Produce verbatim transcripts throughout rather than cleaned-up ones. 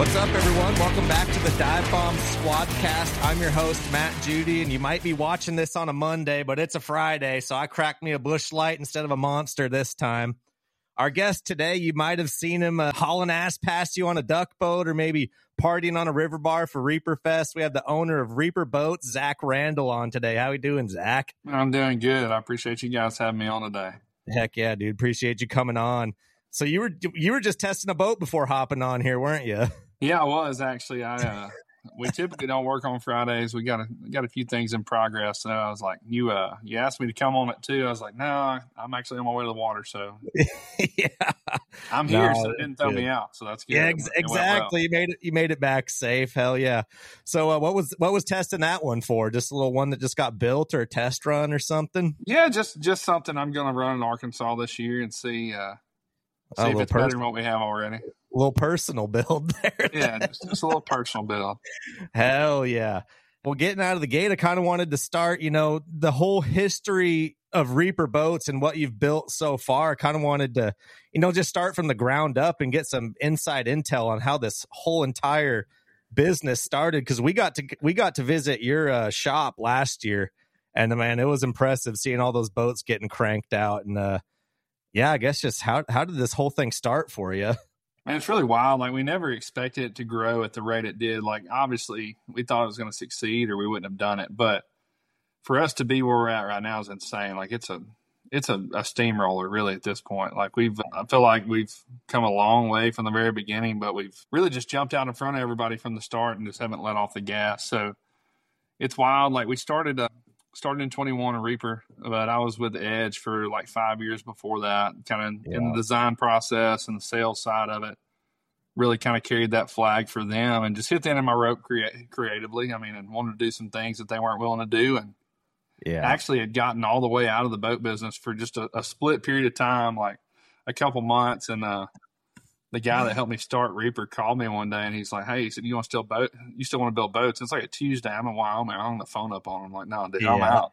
What's up, everyone? Welcome back to the Dive Bomb Squadcast. I'm your host, Matt Judy, and you might be watching this on a Monday, but it's a Friday, so I cracked me a Busch Light instead of a Monster this time. Our guest today, you might have seen him uh, hauling ass past you on a duck boat or maybe partying on a river bar for Reaper Fest. We have the owner of Reaper Boats, Zach Randall, on today. How we doing, Zach? I'm doing good. I appreciate you guys having me on today. Heck yeah, dude. Appreciate you coming on. So you were you were just testing a boat before hopping on here, weren't you? Yeah, I was actually. I uh, we typically don't work on Fridays. We got a got a few things in progress. So I was like, you uh, you asked me to come on it too. I was like, no, I'm actually on my way to the water, so yeah, I'm here. No, so it didn't throw good. me out. So that's good. Yeah, ex- exactly. Well. You made it. You made it back safe. Hell yeah. So uh, what was what was testing that one for? Just a little one that just got built or a test run or something? Yeah, just just something I'm going to run in Arkansas this year and see. Uh, See oh, if it's pers- better than what we have already. A little personal build there. Yeah, just, just a little personal build. Hell yeah. Well, getting out of the gate, I kind of wanted to start, you know, the whole history of Reaper Boats and what you've built so far. I kind of wanted to, you know, just start from the ground up and get some inside intel on how this whole entire business started. Because we got to we got to visit your uh, shop last year, and man, it was impressive seeing all those boats getting cranked out. And uh, yeah, I guess just how how did this whole thing start for you? Man, it's really wild. Like, we never expected it to grow at the rate it did. Like, obviously, we thought it was going to succeed or we wouldn't have done it. But for us to be where we're at right now is insane. Like, it's a it's a, a steamroller, really, at this point. Like, we've I feel like we've come a long way from the very beginning, but we've really just jumped out in front of everybody from the start and just haven't let off the gas. So it's wild. Like, we started uh, started in twenty-one, a Reaper, but I was with Edge for like five years before that, kind of yeah. in the design process and the sales side of it. Really kind of carried that flag for them and just hit the end of my rope crea- creatively. I mean, and wanted to do some things that they weren't willing to do. And yeah. actually had gotten all the way out of the boat business for just a, a split period of time, like a couple months. And uh, the guy that helped me start Reaper called me one day and he's like, hey, he said, you want to still boat? You still want to build boats? It's like a Tuesday. I'm in Wyoming. I hung the phone up on him. I'm like, no, dude, yeah. I'm out.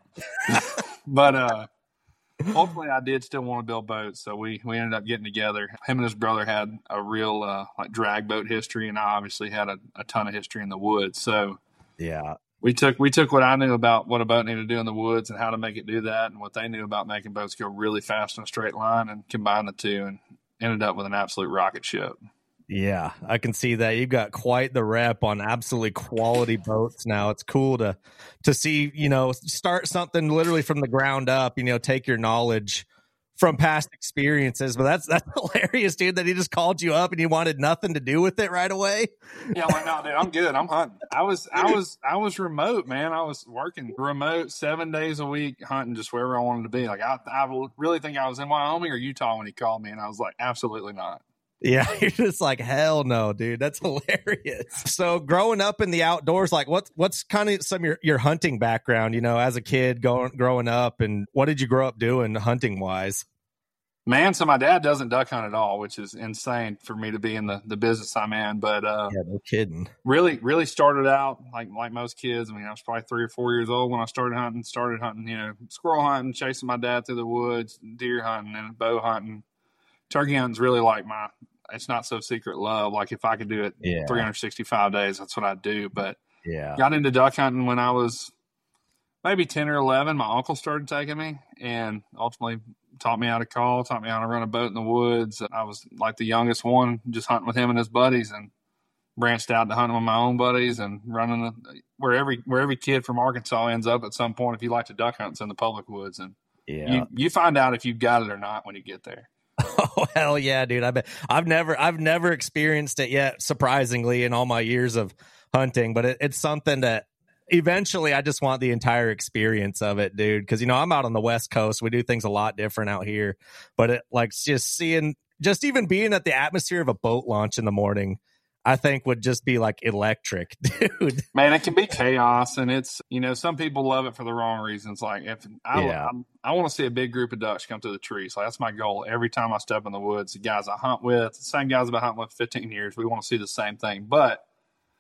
But uh, ultimately, I did still want to build boats. So we, we ended up getting together. Him and his brother had a real uh, like drag boat history, and I obviously had a, a ton of history in the woods. So yeah, we took we took what I knew about what a boat needed to do in the woods and how to make it do that, and what they knew about making boats go really fast in a straight line, and combined the two and ended up with an absolute rocket ship. Yeah, I can see that. You've got quite the rep on absolutely quality boats now. It's cool to to see, you know, start something literally from the ground up, you know, take your knowledge from past experiences. But that's that's hilarious, dude, that he just called you up and you wanted nothing to do with it right away. Yeah, I'm like, no, dude, I'm good. I'm hunting. I was I was I was remote, man. I was working remote seven days a week, hunting just wherever I wanted to be. Like I I really think I was in Wyoming or Utah when he called me, and I was like, absolutely not. Yeah, you're just like, hell no, dude. That's hilarious. So growing up in the outdoors, like what's what's kind of some of your, your hunting background, you know, as a kid going growing up, and what did you grow up doing hunting wise? Man, so my dad doesn't duck hunt at all, which is insane for me to be in the, the business I'm in. But uh, yeah, no kidding. Really, really started out like like most kids. I mean, I was probably three or four years old when I started hunting. Started hunting, you know, squirrel hunting, chasing my dad through the woods, deer hunting, and bow hunting. Turkey hunting's really like my. It's not so secret love. Like if I could do it yeah. three hundred sixty-five days, that's what I'd do. But yeah, got into duck hunting when I was maybe ten or eleven. My uncle started taking me and ultimately taught me how to call, taught me how to run a boat in the woods. I was like the youngest one, just hunting with him and his buddies, and branched out to hunting with my own buddies and running the, where every where every kid from Arkansas ends up at some point. If you like to duck hunt, it's in the public woods, and yeah. you you find out if you've got it or not when you get there. Oh hell yeah, dude! I bet I've never I've never experienced it yet. Surprisingly, in all my years of hunting, but it, it's something that eventually I just want the entire experience of it, dude. Because you know I'm out on the West Coast, we do things a lot different out here. But it like just seeing, just even being at the atmosphere of a boat launch in the morning, I think would just be like electric, dude. Man, it can be chaos, and it's, you know, some people love it for the wrong reasons. Like if I, yeah. I, I want to see a big group of ducks come through the trees. So that's my goal. Every time I step in the woods, the guys I hunt with, the same guys I've been hunting with fifteen years, we want to see the same thing. But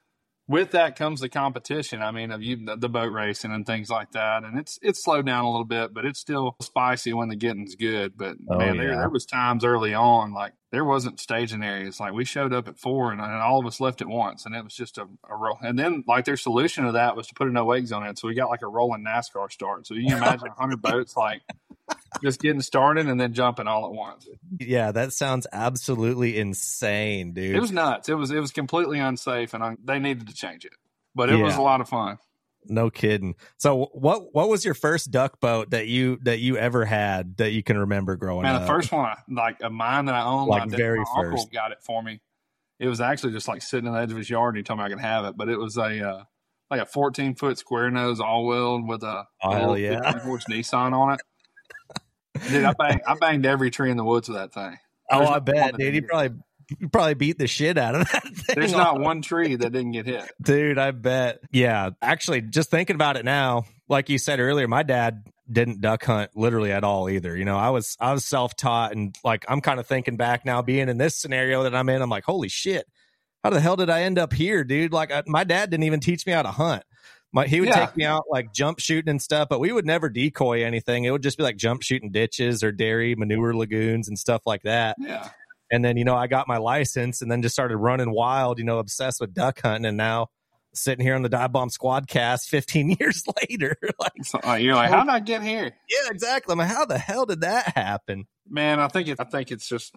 with that comes the competition. I mean, of you, the boat racing and things like that. And it's it's slowed down a little bit, but it's still spicy when the getting's good. But Oh, man, there yeah. there was times early on, like there wasn't staging areas. Like we showed up at four and, and all of us left at once, and it was just a, a roll. And then like their solution to that was to put a no wake zone in. So we got like a rolling NASCAR start. So you can imagine a hundred boats like just getting started and then jumping all at once. Yeah, that sounds absolutely insane, dude. It was nuts. It was it was completely unsafe, and I, they needed to change it. But it Yeah. was a lot of fun. No kidding. So what what was your first duck boat that you that you ever had that you can remember growing Man, up? the first one, I, like a mine that I owned, Like my, dad- very my uncle first. got it for me. It was actually just like sitting on the edge of his yard, and he told me I could have it. But it was a uh, like a fourteen foot square nose all wheeled with a, Oh, a hell little yeah. fifteen horse Nissan on it. Dude, I banged, I banged every tree in the woods with that thing. Oh, There's I not bet, one that dude. You didn't get probably you probably beat the shit out of that thing. There's not one tree that didn't get hit. Dude, I bet. Yeah, actually, just thinking about it now, like you said earlier, my dad didn't duck hunt literally at all either. You know, I was I was self taught, and like I'm kind of thinking back now, being in this scenario that I'm in, I'm like, holy shit, how the hell did I end up here, dude? Like, I, my dad didn't even teach me how to hunt. My, he would Yeah. take me out like jump shooting and stuff, but we would never decoy anything. It would just be like jump shooting ditches or dairy manure lagoons and stuff like that. Yeah. And then, you know, I got my license and then just started running wild, you know, obsessed with duck hunting. And now sitting here on the Dive Bomb Squadcast fifteen years later. Like, So, uh, you're like, how did I get here? yeah, exactly. I'm like, how the hell did that happen? Man, I think it, I think it's just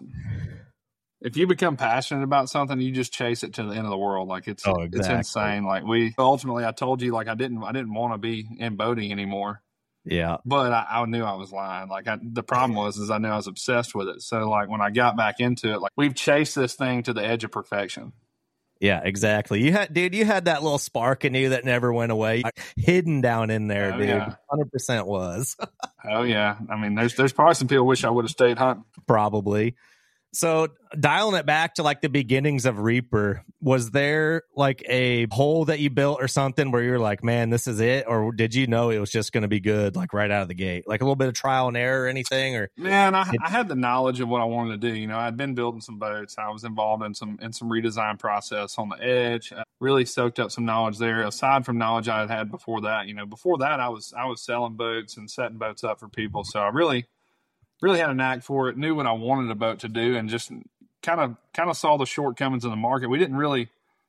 if you become passionate about something, you just chase it to the end of the world. Like it's Oh, it's exactly. insane. Like we ultimately, I told you, like I didn't I didn't want to be in boating anymore, Yeah. but I, I knew I was lying. Like I, the problem was is I knew I was obsessed with it. So like when I got back into it, like we've chased this thing to the edge of perfection. Yeah, exactly. You had, dude, you had that little spark in you that never went away, hidden down in there, Oh, dude. yeah. one hundred percent was. Oh yeah, I mean, there's there's probably some people wish I would have stayed hunting. Probably. So dialing it back to like the beginnings of Reaper, was there like a hole that you built or something where you're like, man, this is it? Or did you know it was just going to be good, like right out of the gate? Like a little bit of trial and error or anything? Or Man, I, I had the knowledge of what I wanted to do. You know, I'd been building some boats. I was involved in some in some redesign process on the edge. I really soaked up some knowledge there. Aside from knowledge I had had before that, you know, before that I was I was selling boats and setting boats up for people. So I really really had a knack for it. Knew what I wanted a boat to do, and just kind of kind of saw the shortcomings in the market. We didn't really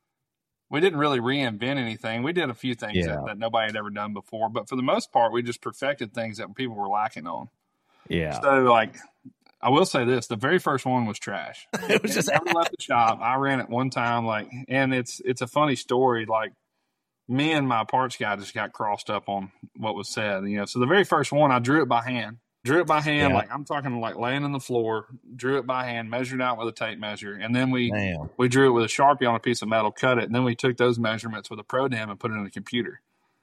we didn't really reinvent anything. We did a few things Yeah. that, that nobody had ever done before, but for the most part, we just perfected things that people were lacking on. yeah, So, like, I will say this: the very first one was trash. it was just It never left the shop. I ran it one time, like, and it's it's a funny story. Like, me and my parts guy just got crossed up on what was said. You know, so the very first one, I drew it by hand. Drew it by hand, Yeah. like I'm talking, like laying on the floor. Drew it by hand, measured out with a tape measure, and then we damn. we drew it with a Sharpie on a piece of metal, cut it, and then we took those measurements with a ProDim and put it in the computer.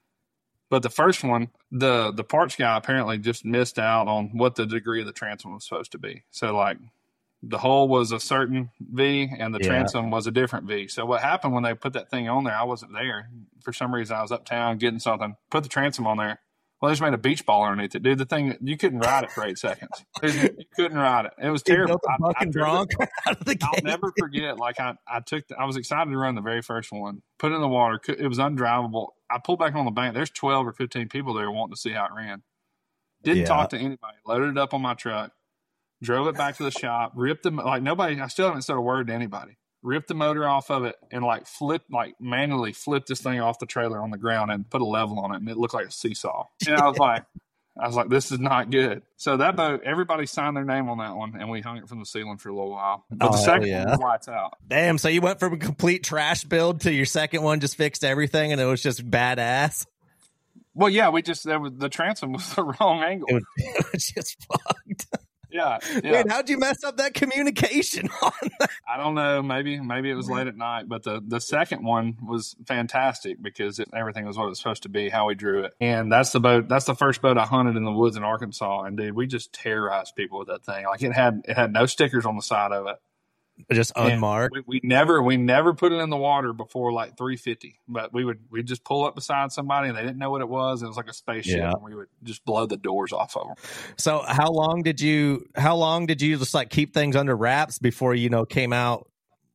But the first one, the the parts guy apparently just missed out on what the degree of the transom was supposed to be. So like the hole was a certain V and the Yeah. transom was a different V. So what happened when they put that thing on there, I wasn't there. For some reason I was uptown getting something, put the transom on there. Well, they just made a beach ball underneath it. Dude, the thing, you couldn't ride it for eight seconds. Dude, you couldn't ride it. It was You terrible. built a I- I fucking drove it- bronc out of the I'll gate. never forget. Like I, I took, the, I was excited to run the very first one. Put it in the water. Cou- It was undrivable. I pulled back on the bank. There's twelve or fifteen people there wanting to see how it ran. Didn't Yeah. talk to anybody. Loaded it up on my truck. Drove it back to the shop. Ripped them like nobody. I still haven't said a word to anybody. Ripped the motor off of it and like flipped, like manually flipped this thing off the trailer on the ground and put a level on it, and it looked like a seesaw. And I was like. I was like, this is not good. So that boat, everybody signed their name on that one, and we hung it from the ceiling for a little while. But Oh, the hell second yeah. one was lights out. Damn, so you went from a complete trash build to your second one just fixed everything and it was just badass. Well, yeah, we just there was the transom was the wrong angle. It was, it was just fucked. Yeah, yeah. Dude, how'd you mess up that communication on that? I don't know. Maybe maybe it was late at night, but the the second one was fantastic because it, everything was what it was supposed to be, how we drew it. And that's the boat. That's the first boat I hunted in the woods in Arkansas. And dude, we just terrorized people with that thing. Like it had it had no stickers on the side of it. Just And unmarked. We, we never we never put it in the water before like three fifty. But we would we just pull up beside somebody and they didn't know what it was. It was like a spaceship, Yeah. and we would just blow the doors off of them. So how long did you how long did you just like keep things under wraps before you know came out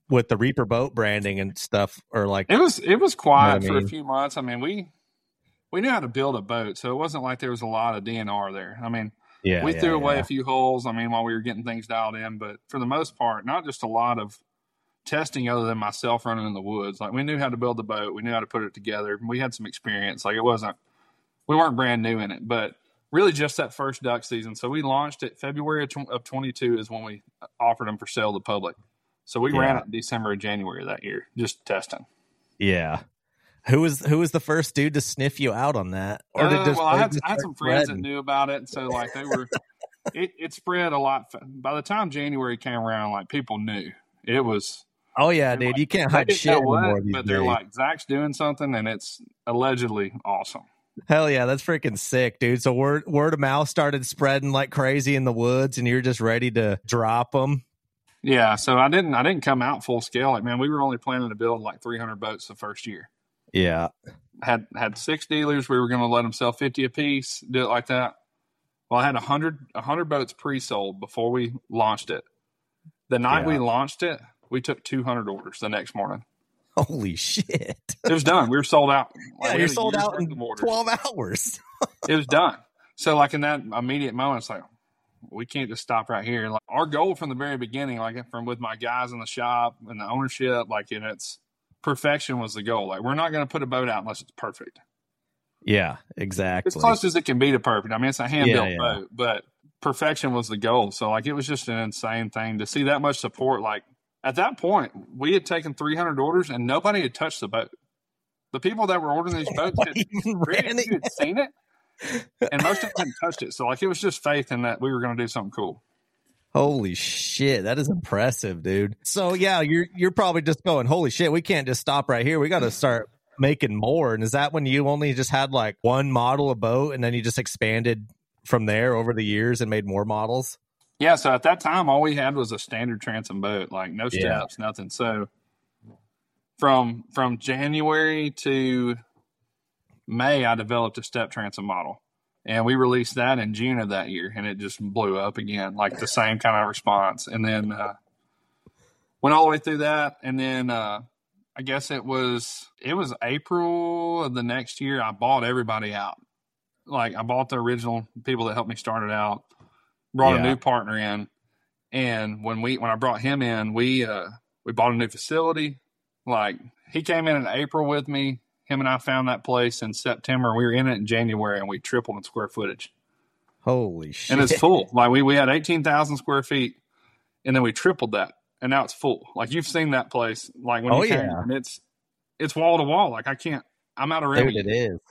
with the Reaper boat branding and stuff, or like it was it was quiet you know for I mean? a few months. I mean, we we knew how to build a boat, so it wasn't like there was a lot of D N R there. I mean, Yeah, we yeah, threw away yeah. a few holes. I mean, while we were getting things dialed in, but for the most part, not just a lot of testing other than myself running in the woods. Like we knew how to build the boat, we knew how to put it together. We had some experience. Like it wasn't we weren't brand new in it, but really just that first duck season. So we launched it February of twenty-two is when we offered them for sale to the public. So we Yeah. ran it in December or January of that year, just testing. Yeah. Who was who was the first dude to sniff you out on that? Or uh, did well, I had, just I had some friends spreading? that knew about it, so like they were. it, it spread a lot. By the time January came around, like people knew it was. Oh yeah, dude, like, you can't hide shit anymore what, these But days. they're like, Zach's doing something, and it's allegedly awesome. Hell yeah, that's freaking sick, dude. So word word of mouth started spreading like crazy in the woods, and you're just ready to drop them. Yeah, so I didn't I didn't come out full scale. Like, man, we were only planning to build like three hundred boats the first year. Yeah, had had six dealers. We were going to let them sell fifty a piece, do it like that. Well, I had a hundred a hundred boats pre-sold before we launched it. The night Yeah. we launched it, we took two hundred orders the next morning. Holy shit! It was done. We were sold out. Yeah, Like, you're sold out in orders. twelve hours. It was done. So, like in that immediate moment, it's like we can't just stop right here. Like our goal from the very beginning, like from with my guys in the shop and the ownership, like in its perfection was the goal. Like we're not going to put a boat out unless it's perfect. Yeah, exactly. As close as it can be to perfect. I mean, it's a hand built Yeah, yeah. boat, but perfection was the goal. So, like, it was just an insane thing to see that much support. Like at that point, we had taken three hundred orders and nobody had touched the boat. The people that were ordering these boats had, ran it. you had seen it, and most of them hadn't touched it. So, like, it was just faith in that we were going to do something cool. Holy shit, that is impressive, dude. So yeah, you're you're probably just going, holy shit, we can't just stop right here. We got to start making more. And is that when you only just had like one model of boat and then you just expanded from there over the years and made more models? Yeah, so at that time, all we had was a standard transom boat, like no steps, Yeah. nothing. So from from January to May, I developed a step transom model. And we released that in June of that year, and it just blew up again, like the same kind of response. And then uh, went all the way through that, and then uh, I guess it was it was April of the next year. I bought everybody out. Like I bought the original people that helped me start it out, brought Yeah. a new partner in, and when we when I brought him in, we uh, we bought a new facility. Like he came in in April with me. Him and I found that place in September. We were in it in January, and we tripled in square footage. Holy shit. And it's full. Like we, we had eighteen thousand square feet, and then we tripled that, and now it's full. Like you've seen that place. Like when Oh, you came, yeah. and it's it's wall to wall. Like I can't. I'm out of room. Dude, it is.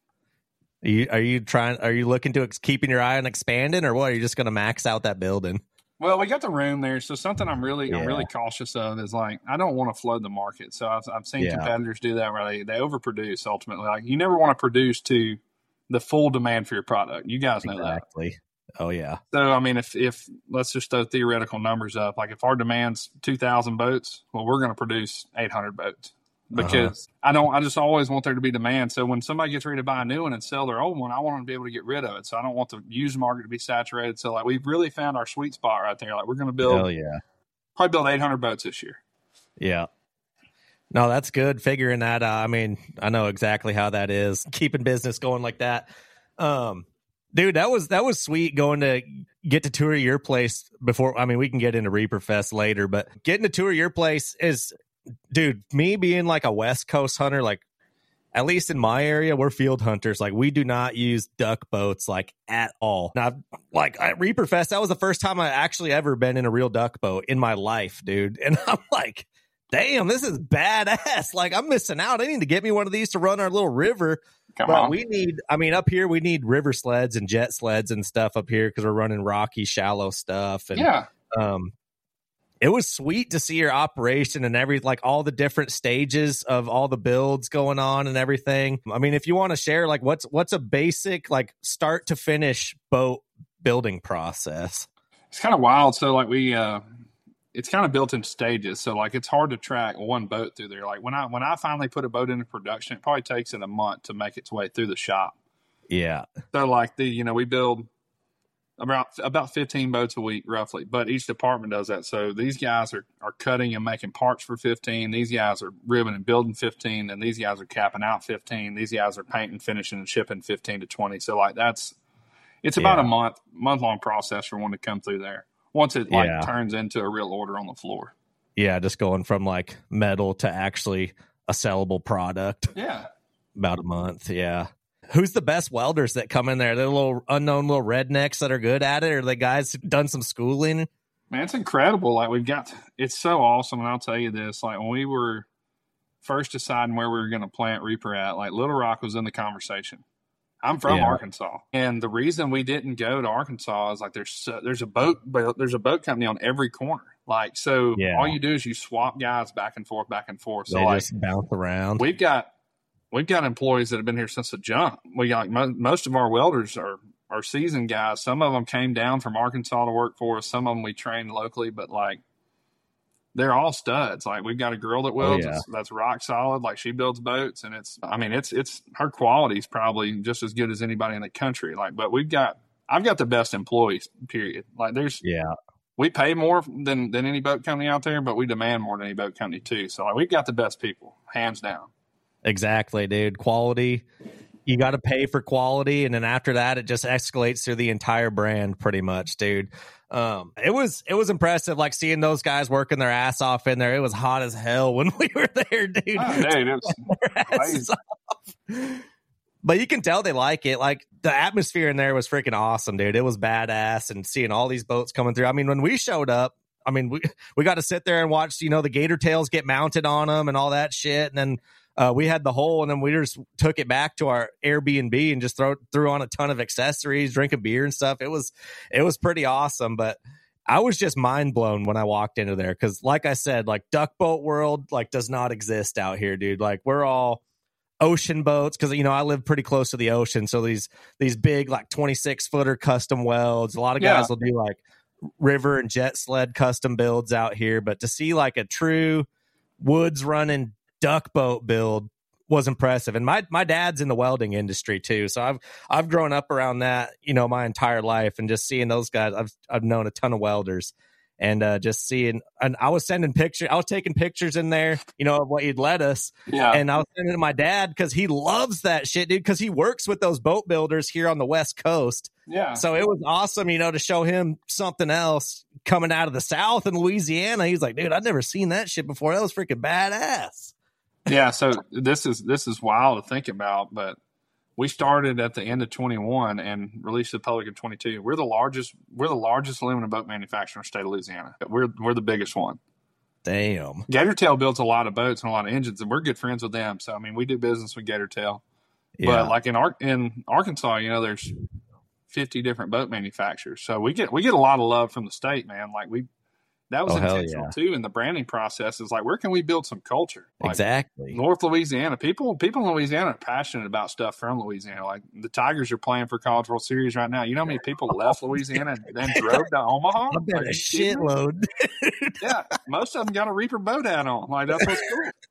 Are you, are you trying, are you looking to ex- keeping your eye on expanding, or what? Are you just going to max out that building? Well, we got the room there, so something I'm really I'm Yeah. really cautious of is like I don't want to flood the market. So I've I've seen Yeah. competitors do that where they they overproduce ultimately. Like you never want to produce to the full demand for your product. You guys know that. Exactly. Oh yeah. So I mean, if if let's just throw theoretical numbers up, like if our demand's two thousand boats, well, we're going to produce eight hundred boats because I don't. I just always want there to be demand. So when somebody gets ready to buy a new one and sell their old one, I want them to be able to get rid of it. So I don't want the used market to be saturated. So like we've really found our sweet spot right there. Like we're going to build Hell yeah. probably build eight hundred boats this year. Yeah. No, that's good. Figuring that out. I mean, I know exactly how that is. Keeping business going like that. Um, dude, that was that was sweet going to get to tour your place before. I mean, we can get into Reaper Fest later, but getting to tour your place is, dude, me being like a West Coast hunter, like at least in my area, we're field hunters. Like we do not use duck boats like at all. Now, like at Reaper Fest, that was the first time I actually ever been in a real duck boat in my life, dude. And I'm like, damn, this is badass. Like I'm missing out. I need to get me one of these to run our little river. Come But on. we need, I mean, up here, we need river sleds and jet sleds and stuff up here because we're running rocky, shallow stuff. And yeah. um, it was sweet to see your operation and every, like all the different stages of all the builds going on and everything. I mean, if you want to share, like what's, what's a basic, like start to finish boat building process? It's kind of wild. So like we, uh, it's kind of built in stages. So like it's hard to track one boat through there. Like when I when I finally put a boat into production, it probably takes it a month to make its way through the shop. Yeah. So like the you know we build about about fifteen boats a week roughly, but each department does that. So these guys are, are cutting and making parts for fifteen. These guys are ribbing and building fifteen, and these guys are capping out fifteen. These guys are painting, finishing, and shipping fifteen to twenty. So like that's it's about yeah. a month month long process for one to come through there. Once it like yeah. turns into a real order on the floor. Yeah, just going from like metal to actually a sellable product. Yeah, about a month. Yeah. Who's the best welders that come in there? They're little unknown little rednecks that are good at it, or the guys who've done some schooling? Man, it's incredible. Like we've got, it's so awesome. And I'll tell you this, like when we were first deciding where we were going to plant Reaper at, like Little Rock was in the conversation. I'm from yeah. Arkansas. And the reason we didn't go to Arkansas is like there's uh, there's a boat there's a boat company on every corner. Like, so yeah. all you do is you swap guys back and forth, back and forth. So they like, just bounce around. We've got, We've got employees that have been here since the jump. We got like mo- most of our welders are, are seasoned guys. Some of them came down from Arkansas to work for us. Some of them we trained locally, but like they're all studs. Like we've got a girl that welds oh, yeah. that's, that's rock solid. Like she builds boats, and it's I mean it's it's her quality is probably just as good as anybody in the country. Like, but we've got I've got the best employees. Period. Like there's yeah. We pay more than than any boat company out there, but we demand more than any boat company too. So like we've got the best people, hands down. Exactly, dude. Quality. You got to pay for quality, and then after that, it just escalates through the entire brand, pretty much, dude. Um, it was it was impressive, like seeing those guys working their ass off in there. It was hot as hell when we were there, dude. Oh, dude, it was amazing. But you can tell they like it. Like the atmosphere in there was freaking awesome, dude. It was badass, and seeing all these boats coming through. I mean, when we showed up, I mean, we we got to sit there and watch, you know, the gator tails get mounted on them and all that shit, and then. Uh, we had the hole, and then we just took it back to our Airbnb and just throw, threw on a ton of accessories, drink a beer and stuff. It was it was pretty awesome, but I was just mind blown when I walked into there because, like I said, like duck boat world like does not exist out here, dude. Like we're all ocean boats because, you know, I live pretty close to the ocean, so these these big like twenty-six footer custom welds. A lot of guys yeah. will do like river and jet sled custom builds out here, but to see like a true woods running duck boat build was impressive. And my my dad's in the welding industry too, so I've I've grown up around that, you know, my entire life, and just seeing those guys, I've I've known a ton of welders, and uh, just seeing, and I was sending pictures, I was taking pictures in there, you know, of what you'd let us, yeah, and I was sending it to my dad because he loves that shit, dude, because he works with those boat builders here on the West Coast. Yeah, so it was awesome, you know, to show him something else coming out of the South in Louisiana. He's like, dude, I'd never seen that shit before. That was freaking badass. Yeah, so this is this is wild to think about, but we started at the end of twenty-one and released to the public in twenty-two. We're the largest we're the largest aluminum boat manufacturer in the state of Louisiana. We're we're the biggest one. Damn. Gatortail builds a lot of boats and a lot of engines, and we're good friends with them. So I mean, we do business with Gatortail. Yeah. But like in Ar- in Arkansas, you know, there's fifty different boat manufacturers. So we get we get a lot of love from the state, man. Like we That was oh, intentional yeah. too. And the branding process is like, where can we build some culture? Like exactly. North Louisiana, people, people in Louisiana are passionate about stuff from Louisiana. Like the Tigers are playing for College World Series right now. You know how many people left Louisiana and then drove to Omaha? I bet like, a shitload. Yeah. Most of them got a Reaper boat hat on. Like that's what's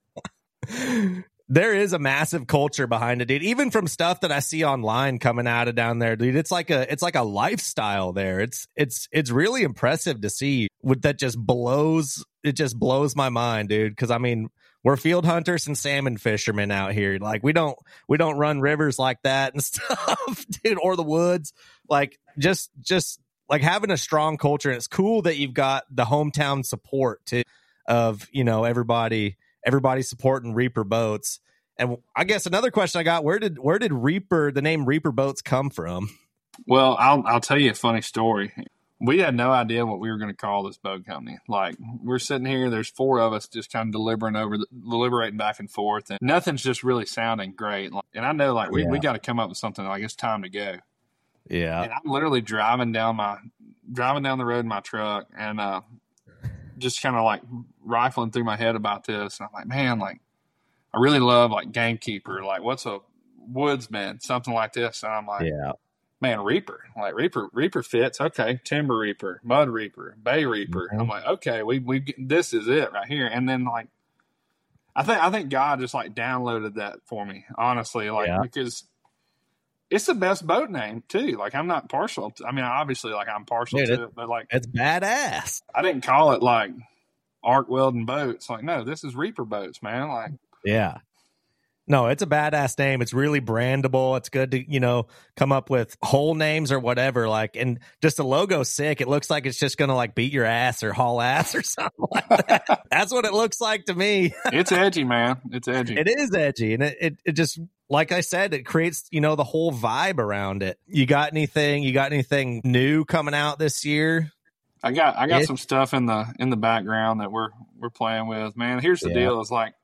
cool. There is a massive culture behind it, dude. Even from stuff that I see online coming out of down there, dude. It's like a it's like a lifestyle there. It's it's it's really impressive to see. What that just blows it just blows my mind, dude. Because I mean, we're field hunters and salmon fishermen out here. Like we don't we don't run rivers like that and stuff, dude, or the woods. Like just just like having a strong culture. And it's cool that you've got the hometown support too of, you know, everybody. Everybody supporting Reaper boats. And I guess another question I got, where did where did Reaper, the name Reaper Boats, come from? Well, I'll I'll tell you a funny story. We had no idea what we were going to call this boat company. Like we're sitting here, there's four of us just kind of deliberating over, the, deliberating back and forth, and nothing's just really sounding great. And I know, like we, yeah. we got to come up with something. Like it's time to go. Yeah. And I'm literally driving down my driving down the road in my truck, and uh, just kind of like rifling through my head about this. And I'm like, man, like I really love like gamekeeper. Like what's a woodsman? Something like this. And I'm like, yeah, man, Reaper. Like Reaper, Reaper fits. Okay. Timber Reaper, Mud Reaper, Bay Reaper. Mm-hmm. I'm like, okay, we, we, this is it right here. And then like, I think, I think God just like downloaded that for me, honestly, like, yeah. because it's the best boat name too. Like I'm not partial. To, I mean, obviously, like I'm partial Dude, to it, it, but like it's badass. I didn't call it like Arc Welding Boats. Like no, this is Reaper Boats, man. Like yeah. No, it's a badass name. It's really brandable. It's good to, you know, come up with whole names or whatever. Like, and just the logo's sick. It looks like it's just going to like beat your ass or haul ass or something like that. That's what it looks like to me. It's edgy, man. It's edgy. It is edgy. And it, it, it just, like I said, it creates, you know, the whole vibe around it. You got anything, you got anything new coming out this year? I got, I got it, some stuff in the, in the background that we're, we're playing with, man. Here's the yeah. deal is like,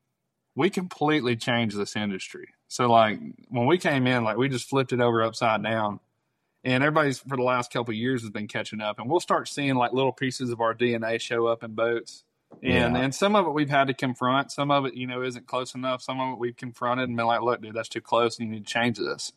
we completely changed this industry. So like when we came in, like we just flipped it over upside down, and everybody's for the last couple of years has been catching up, and we'll start seeing like little pieces of our D N A show up in boats. And yeah. and some of it we've had to confront. Some of it, you know, isn't close enough. Some of it we've confronted and been like, look, dude, that's too close and you need to change this.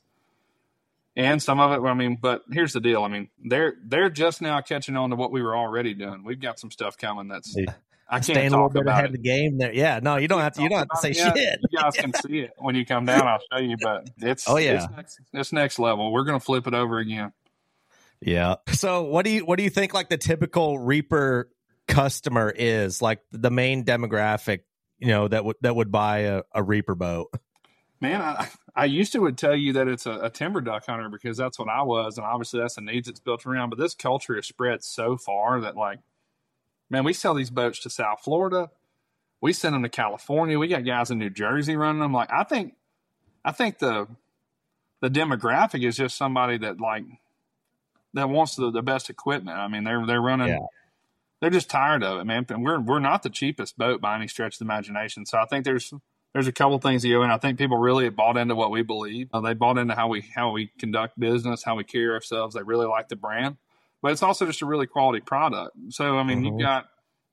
And some of it, I mean, but here's the deal. I mean, they're, they're just now catching on to what we were already doing. We've got some stuff coming that's, yeah. I can't staying a little bit ahead of the game there. Yeah, no, you don't have to. You don't have to say shit. You guys can see it when you come down. I'll show you, but it's oh yeah, it's next, it's next level. We're gonna flip it over again. Yeah. So what do you what do you think like the typical Reaper customer is, like the main demographic, you know, that would that would buy a, a Reaper boat? Man, I, I used to would tell you that it's a, a timber duck hunter because that's what I was, and obviously that's the needs it's built around. But this culture has spread so far that like. Man, we sell these boats to South Florida. We send them to California. We got guys in New Jersey running them. Like I think, I think the the demographic is just somebody that like that wants the, the best equipment. I mean, they're they're running. Yeah. They're just tired of it, man. And we're we're not the cheapest boat by any stretch of the imagination. So I think there's there's a couple things that go in. I think people really have bought into what we believe. Uh, they bought into how we how we conduct business, how we carry ourselves. They really like the brand. But it's also just a really quality product. So, I mean, mm-hmm. you've got,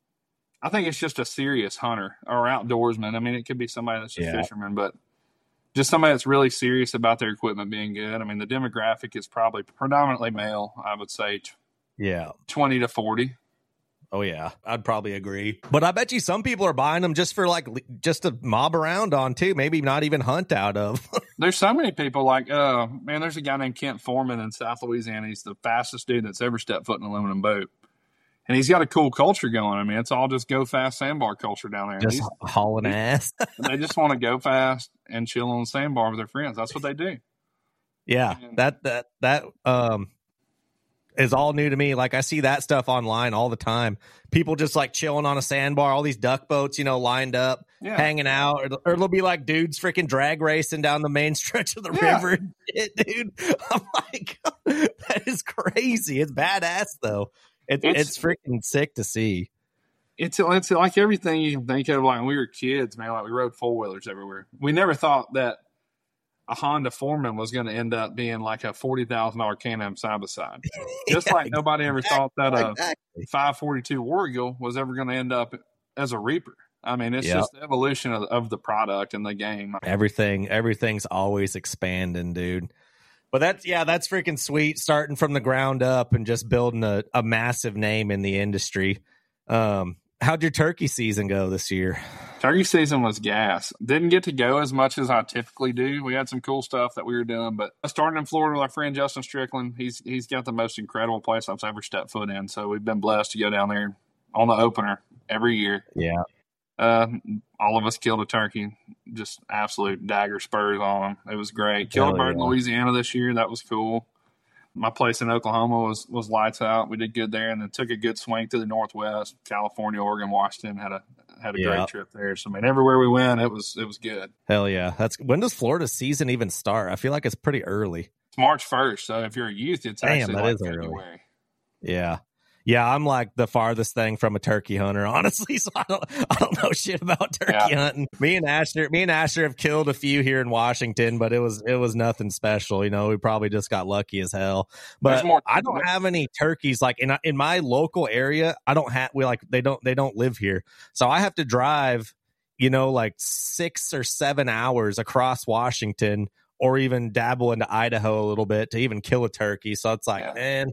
I think it's just a serious hunter or outdoorsman. I mean, it could be somebody that's a yeah. fisherman, but just somebody that's really serious about their equipment being good. I mean, the demographic is probably predominantly male, I would say. Yeah. twenty to forty. Oh, yeah. I'd probably agree. But I bet you some people are buying them just for like, just to mob around on too. Maybe not even hunt out of. There's so many people like, uh, man, there's a guy named Kent Foreman in South Louisiana. He's the fastest dude that's ever stepped foot in an aluminum boat. And he's got a cool culture going. I mean, it's all just go fast sandbar culture down there. Just hauling ass. They just want to go fast and chill on the sandbar with their friends. That's what they do. Yeah. And, that, that, that, um, is all new to me. Like I see that stuff online all the time. People just like chilling on a sandbar, all these duck boats, you know, lined up, yeah. hanging out, or, or it'll be like dudes freaking drag racing down the main stretch of the yeah. river and shit, dude. I'm like, that is crazy. It's badass though. It, it's, it's freaking sick to see. It's it's like everything you can think of. Like when we were kids, man, like we rode four wheelers everywhere. We never thought that a Honda Foreman was going to end up being like a forty thousand dollars Can-Am side by side. Just yeah, like nobody ever exactly, thought that a exactly. five forty-two War Eagle was ever going to end up as a Reaper. I mean, it's yep. just the evolution of, of the product and the game. Everything, everything's always expanding, dude. But that's, yeah, that's freaking sweet, starting from the ground up and just building a, a massive name in the industry. Um, how'd your turkey season go this year? Turkey season was gas. Didn't get to go as much as I typically do. We had some cool stuff that we were doing, but I started in Florida with our friend Justin Strickland. He's he's got the most incredible place I've ever stepped foot in. So we've been blessed to go down there on the opener every year. Yeah. Uh, all of us killed a turkey, just absolute dagger spurs on them. It was great. Killed a bird in Louisiana this year. That was cool. My place in Oklahoma was, was lights out. We did good there, and then took a good swing to the Northwest, California, Oregon, Washington. Had a had a yeah. great trip there. So I mean, everywhere we went, it was it was good. Hell yeah! That's when does Florida season even start? I feel like it's pretty early. It's March first. So if you're a youth, it's Damn, actually that like is February. Early. Yeah. Yeah, I'm like the farthest thing from a turkey hunter, honestly. So I don't, I don't know shit about turkey yeah. hunting. Me and Asher, me and Asher have killed a few here in Washington, but it was, it was nothing special. You know, we probably just got lucky as hell. But more- I don't have any turkeys like in in my local area. I don't have we like they don't they don't live here, so I have to drive, you know, like six or seven hours across Washington, or even dabble into Idaho a little bit to even kill a turkey. So it's like, yeah. man.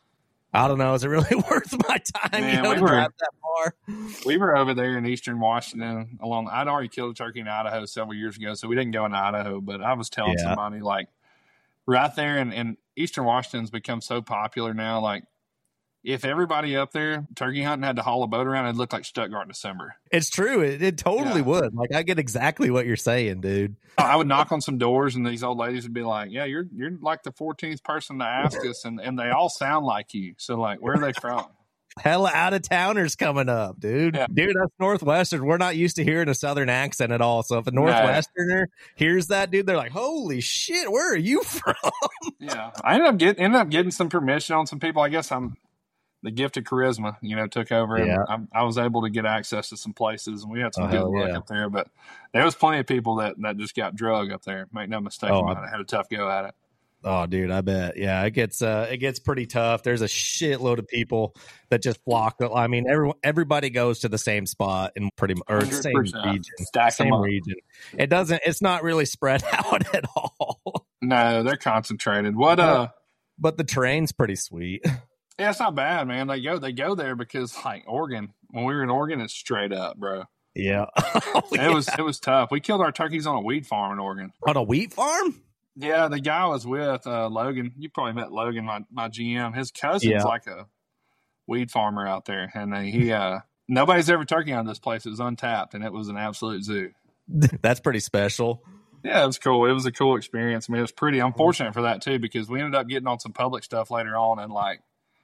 I don't know. Is it really worth my time? Man, you know, we to were, drive that far? We were over there in eastern Washington. Along, I'd already killed a turkey in Idaho several years ago, so we didn't go into Idaho. But I was telling yeah. somebody like right there in, in Eastern Washington's become so popular now. Like, if everybody up there turkey hunting had to haul a boat around, it'd look like Stuttgart in December. It's true. It, it totally Yeah. would. Like, I get exactly what you're saying, dude. I would knock on some doors, and these old ladies would be like, "Yeah, you're you're like the fourteenth person to ask us," and, and they all sound like you. So, like, where are they from? Hella out of towners coming up, dude. Yeah. Dude, that's Northwestern. We're not used to hearing a Southern accent at all. So if a Northwesterner hears that, dude, they're like, "Holy shit, where are you from?" Yeah, I ended up getting ended up getting some permission on some people. I guess I'm the gift of charisma, you know, took over, and Yeah. I, I was able to get access to some places, and we had some Oh, good hell luck yeah. up there. But there was plenty of people that that just got drug up there. Make no mistake Oh, about it. Had a tough go at it. Oh, dude, I bet. Yeah, it gets uh, it gets pretty tough. There's a shitload of people that just flock. I mean, everyone, everybody goes to the same spot in pretty much, or same one hundred percent. region, Stack 'em same up. region. It doesn't. It's not really spread out at all. No, they're concentrated. What uh But the terrain's pretty sweet. yeah, it's not bad, man. They go they go there because like Oregon, when we were in Oregon, it's straight up, bro. Yeah, oh, It was it was tough. We killed our turkeys on a wheat farm in Oregon. on a wheat farm. Yeah, the guy I was with, uh, Logan. You probably met Logan, my, my G M. His cousin's Yeah. like a weed farmer out there, and uh, he uh, nobody's ever turkey on this place. It was untapped, and it was an absolute zoo. That's pretty special. Yeah, it was cool. It was a cool experience. I mean, it was pretty. I'm fortunate for that too, because we ended up getting on some public stuff later on, and like,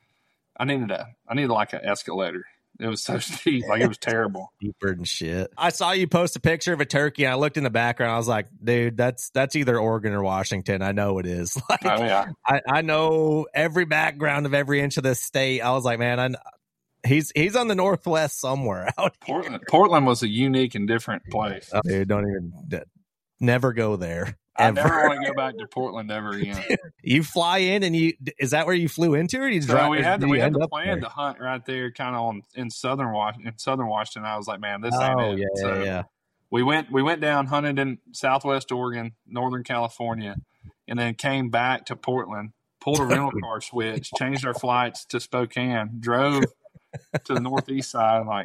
I needed a, I needed like an escalator. It was so steep, like it was terrible. Deeper and shit. I saw you post a picture of a turkey, and I looked in the background. I was like, dude, that's that's either Oregon or Washington. I know it is. Like, Oh yeah, I, I know every background of every inch of this state. I was like, man, I, he's he's on the Northwest somewhere out here. Portland. Portland was a unique and different place. Oh, dude, don't even d- never go there. I Ever. never want to go back to Portland ever again. You fly in, and you is that where you flew into, or you So drive? we had did to, we you had end to up plan there? to hunt right there, kind of on in southern Washington. In southern Washington, I was like, man, this ain't Oh it. yeah, So yeah, yeah. we went we went down, hunted in Southwest Oregon, Northern California, and then came back to Portland. Pulled a rental car switch, changed our flights to Spokane, drove to the northeast side. Like,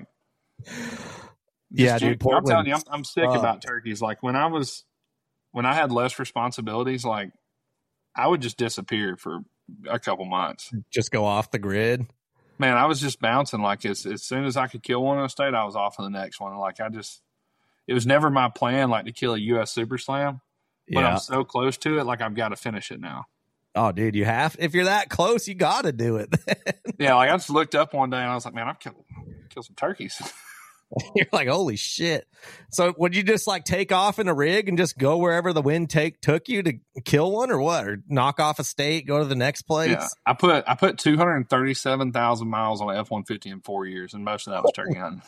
Yeah, just- dude, I'm Portland telling you, I'm, I'm sick sucked. about turkeys. Like when I was when I had less responsibilities, like I would just disappear for a couple months. Just go off the grid. Man, I was just bouncing. Like as as soon as I could kill one in a state, I was off to the next one. Like I just, it was never my plan, like to kill a U S Super Slam. But Yeah. I'm so close to it, like I've got to finish it now. Oh, dude, you have. If you're that close, you got to do it. Yeah, like I just looked up one day and I was like, man, I've killed killed some turkeys. You're like, holy shit. So would you just like take off in a rig and just go wherever the wind take took you to kill one, or what? Or knock off a state, go to the next place? Yeah, I put I put two hundred thirty seven thousand miles on an F one fifty in four years, and most of that was turkey hunting.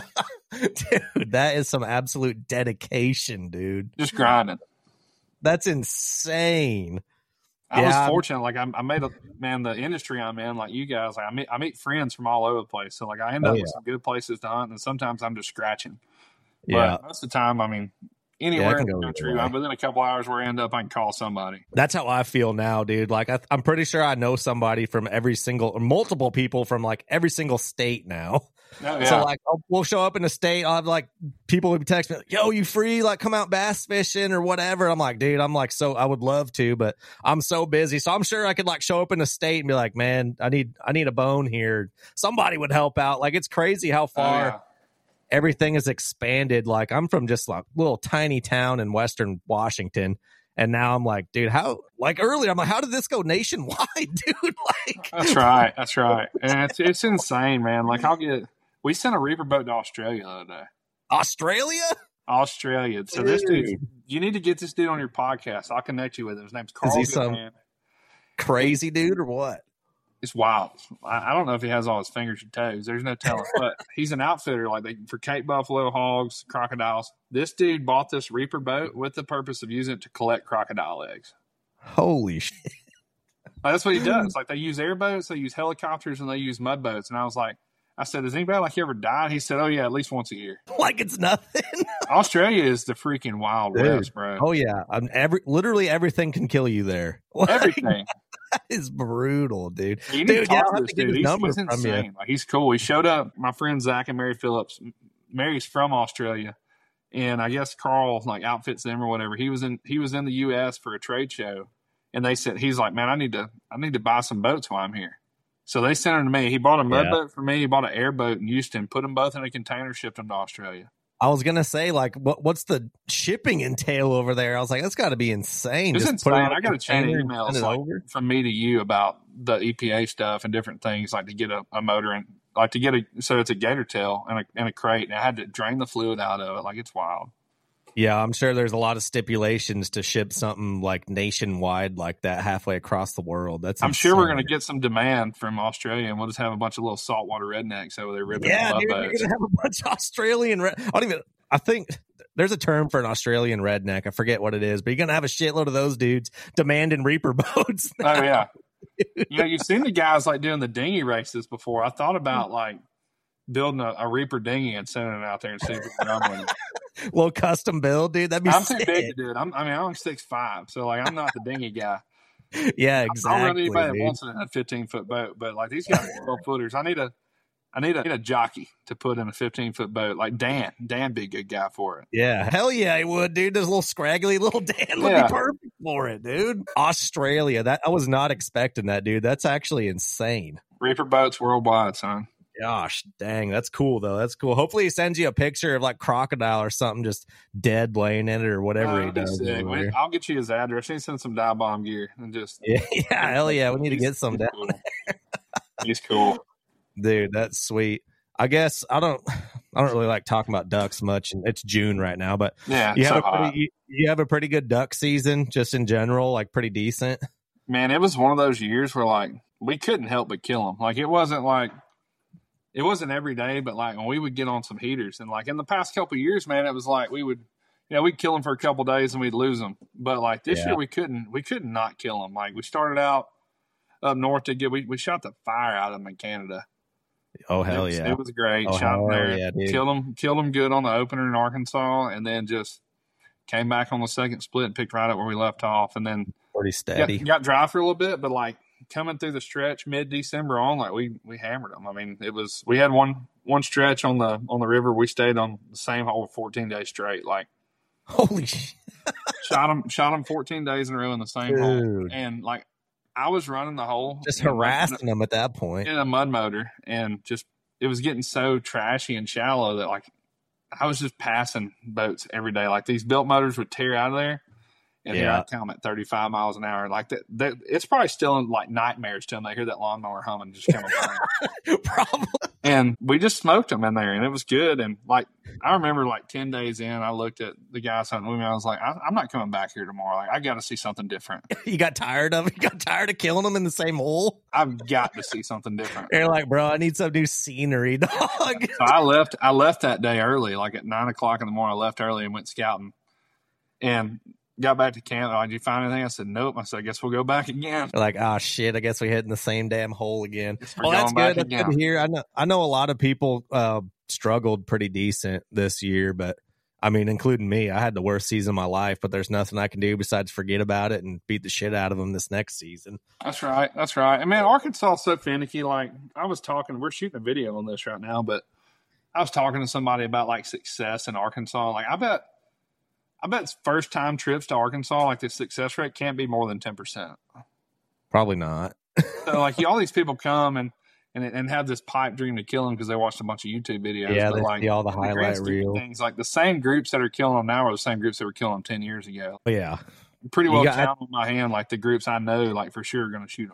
Dude, that is some absolute dedication, dude. Just grinding. That's insane. I Yeah, was I'm- fortunate. Like I, I made a man. The industry I'm in, like you guys, like I meet I meet friends from all over the place. So like I end Oh, up yeah. with some good places to hunt, and sometimes I'm just scratching. Yeah. But most of the time, I mean, Yeah, anywhere it can in go the either country, way. I'm within a couple hours where I end up, I can call somebody. That's how I feel now, dude. Like I, I'm pretty sure I know somebody from every single, or multiple people from like every single state now. Oh, yeah. So like, I'll, we'll show up in a state. I'll have like people would text me, like, "Yo, you free? Like, come out bass fishing or whatever." I'm like, dude, I'm like, so I would love to, but I'm so busy. So I'm sure I could like show up in a state and be like, "Man, I need, I need a bone here." Somebody would help out. Like, it's crazy how Oh, far yeah. everything is expanded. Like, I'm from just like little tiny town in Western Washington. And now I'm like, dude, how, like earlier, I'm like, how did this go nationwide, dude? Like, That's right. That's right. And it's it's insane, man. Like I'll get. We sent a reaper boat to Australia the other day. Australia? Australia. So this dude, Dude. you need to get this dude on your podcast. I'll connect you with him. His name's Carl he some- Goodman. Crazy dude or what? It's wild. I, I don't know if he has all his fingers and toes. There's no telling. But he's an outfitter, like they, for Cape Buffalo, hogs, crocodiles. This dude bought this reaper boat with the purpose of using it to collect crocodile eggs. Holy shit. Like, that's what he does. Like they use airboats, they use helicopters, and they use mud boats. And I was like, I said, "Has anybody like ever died?" He said, "Oh yeah, at least once a year." Like it's nothing. Australia is the freaking wild Dude. west, bro. Oh yeah. I'm every literally everything can kill you there. Like, Everything. that is brutal, dude. You need Dude, to yeah, talk I'll to have this to get dude. his He's, number he's from insane. you. Like he's cool. He showed up. My friend Zach and Mary Phillips. Mary's from Australia, and I guess Carl like outfits them or whatever. He was in he was in the U S for a trade show, And they said, he's like, man, I need to, I need to buy some boats while I'm here. So they sent them to me. He bought a mud Yeah. boat for me. He bought an airboat in Houston, put them both in a container, shipped them to Australia. I was gonna say, like, what what's the shipping entail over there? I was like, that's got to be insane. It's Just insane. put it on a I got a chain of container and emails send it like, over? from me to you about the E P A stuff and different things, like to get a, a motor and like to get a, so it's a gator tail and a, and a crate. And I had to drain the fluid out of it. Like, it's wild. Yeah, I'm sure there's a lot of stipulations to ship something like nationwide like that halfway across the world. That's I'm insane. sure we're going to get some demand from Australia, and we'll just have a bunch of little saltwater rednecks over there ripping Yeah, mud dude, you're boats. gonna have a bunch of Australian. Re- I don't even. I think there's a term for an Australian redneck. I forget what it is, but you're gonna have a shitload of those dudes demanding reaper boats. Oh yeah, you know, you've seen the guys like doing the dinghy races before. I thought about like building a, a reaper dinghy and sending it out there and see if we can run with it. Little custom build, dude. That'd be I'm sick. too big to do it. I'm, I mean, I'm six five, so like I'm not the dinghy guy. Yeah, I'll exactly. run anybody that dude. wants it in a fifteen foot boat, but like these guys are twelve footers. I need a, I need a, I need a jockey to put in a fifteen foot boat. Like Dan, Dan be a good guy for it. Yeah, hell yeah, he would, dude. This little scraggly little Dan would Yeah. be perfect for it, dude. Australia, that I was not expecting that, dude. That's actually insane. Reaper boats worldwide, son. Gosh, dang, that's cool though. That's cool. Hopefully, he sends you a picture of like crocodile or something just dead laying in it or whatever Oh, he that'd be does. sick. over We- there. I'll get you his address. He send some dive bomb gear and just Yeah, yeah, hell yeah. We need to He's- get some he's down, cool. He's cool. dude. That's sweet. I guess I don't. I don't really like talking about ducks much, and it's June right now. But Yeah, you it's have so a hot. pretty, you, you have a pretty good duck season, just in general, like pretty decent. Man, it was one of those years where like we couldn't help but kill them. Like it wasn't like it wasn't every day, but like when we would get on some heaters, and like in the past couple of years, man, it was like we would, you know, we'd kill them for a couple of days and we'd lose them. But like this Yeah. year, we couldn't, we couldn't not kill them. Like we started out up north to get, we we shot the fire out of them in Canada. Oh hell it was, yeah! It was great. Oh, Shot them hell there, yeah, dude. killed them, killed them good on the opener in Arkansas, and then just came back on the second split and picked right up where we left off, and then Pretty got, steady. got dry for a little bit, but like coming through the stretch mid December on, like we we hammered them. I mean, it was we had one one stretch on the on the river. We stayed on the same hole fourteen days straight. Like Holy shit! shot them shot them fourteen days in a row in the same hole, Dude. and like I was running the hole, Just in a- harassing them at that point. in a mud motor, and just it was getting so trashy and shallow that like I was just passing boats every day. Like these built motors would tear out of there, and here Yeah. I come at thirty-five miles an hour. Like that, that it's probably still in like nightmares to them. They hear that lawnmower humming just coming by. Probably. And we just smoked them in there, and it was good. And like I remember, like ten days in, I looked at the guys hunting with me. I was like, I, I'm not coming back here tomorrow. Like I got to see something different. You got tired of it? You got tired of killing them in the same hole? I've got to see something different. You're like, bro, I need some new scenery, dog. So I left. I left that day early, like at nine o'clock in the morning. I left early and went scouting, and got back to camp. Oh, did you find anything? I said, nope. I said, I guess we'll go back again. You're like, oh shit, I guess we hit in the same damn hole again. Guess we're Well, that's going back good. That's again. good to hear. I know I know a lot of people uh, struggled pretty decent this year, but I mean, including me, I had the worst season of my life, but there's nothing I can do besides forget about it and beat the shit out of them this next season. That's right. That's right. And man, Arkansas is so finicky. Like I was talking, we're shooting a video on this right now, but I was talking to somebody about like success in Arkansas. Like I bet, I bet first time trips to Arkansas, like the success rate can't be more than ten percent. Probably not. So like you, all these people come and, and, and have this pipe dream to kill them because they watched a bunch of YouTube videos. Yeah, but they like see all the in grand highlight scheme of reel. things, like the same groups that are killing them now are the same groups that were killing them ten years ago. Yeah. Pretty You well got- count on my hand, like the groups I know, like for sure are going to shoot them.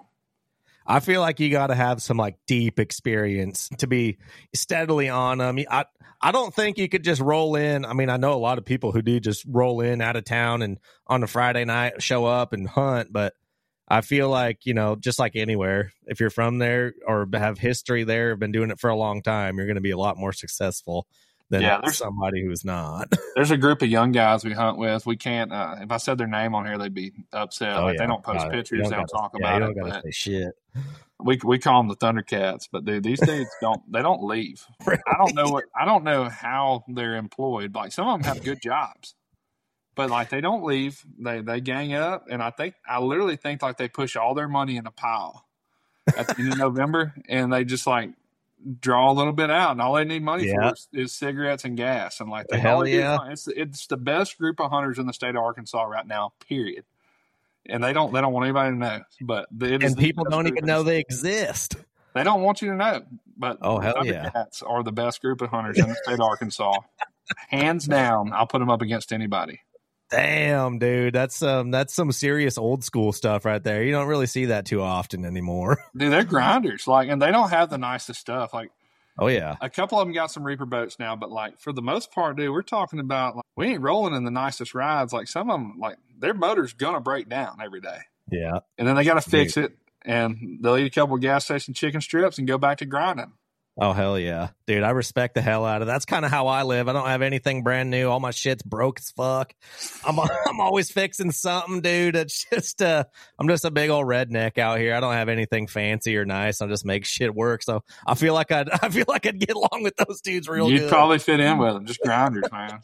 I feel like you got to have some like deep experience to be steadily on them. I I don't think you could just roll in. I mean, I know a lot of people who do just roll in out of town and on a Friday night show up and hunt, but I feel like, you know, just like anywhere, if you're from there or have history there, been doing it for a long time, you're going to be a lot more successful than Yeah, there's- somebody who's not. There's a group of young guys we hunt with. We can't, uh, if I said their name on here, they'd be upset. Oh, like yeah. they don't post Uh, you pictures, don't they don't gotta- talk yeah, about you it. don't gotta But say shit. we we call them the Thundercats. But dude, these dudes don't they don't leave. I don't know what I don't know how they're employed. Like some of them have good jobs, but like they don't leave. They they gang up, and I think I literally think like they push all their money in a pile at the end of November, and they just like draw a little bit out, and all they need money Yeah. for is, is cigarettes and gas. And like they Hell all they do is yeah. hunt. It's it's the best group of hunters in the state of Arkansas right now. Period. and they don't they don't want anybody to know. But it is and people don't even know they exist. They don't want you to know. But oh hell Thundercats yeah, are the best group of hunters in the state of Arkansas, hands down. I'll put them up against anybody. Damn, dude, that's um that's some serious old school stuff right there. You don't really see that too often anymore. Dude, they're grinders, like, and they don't have the nicest stuff. Like, oh yeah, a couple of them got some Reaper boats now, but like for the most part, dude, we're talking about like, we ain't rolling in the nicest rides. Like some of them, like their motor's gonna break down every day. Yeah, and then they got to fix dude. it, and they'll eat a couple of gas station chicken strips and go back to grinding. Oh hell yeah, dude! I respect the hell out of that. That's kind of how I live. I don't have anything brand new. All my shit's broke as fuck. I'm I'm always fixing something, dude. It's just uh, I'm just a big old redneck out here. I don't have anything fancy or nice. I just make shit work. So I feel like I'd I feel like I'd get along with those dudes real You'd good. probably fit in with them. Just grinders, man.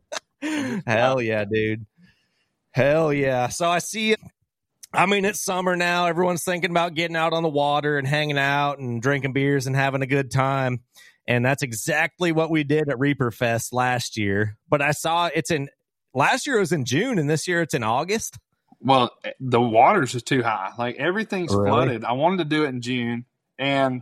Hell yeah, dude. Hell yeah. So I see. I mean, it's summer now. Everyone's thinking about getting out on the water and hanging out and drinking beers and having a good time. And that's exactly what we did at Reaper Fest last year. But I saw it's in last year it was in June and this year it's in August. Well, the water's is too high. Like everything's Really? flooded. I wanted to do it in June, and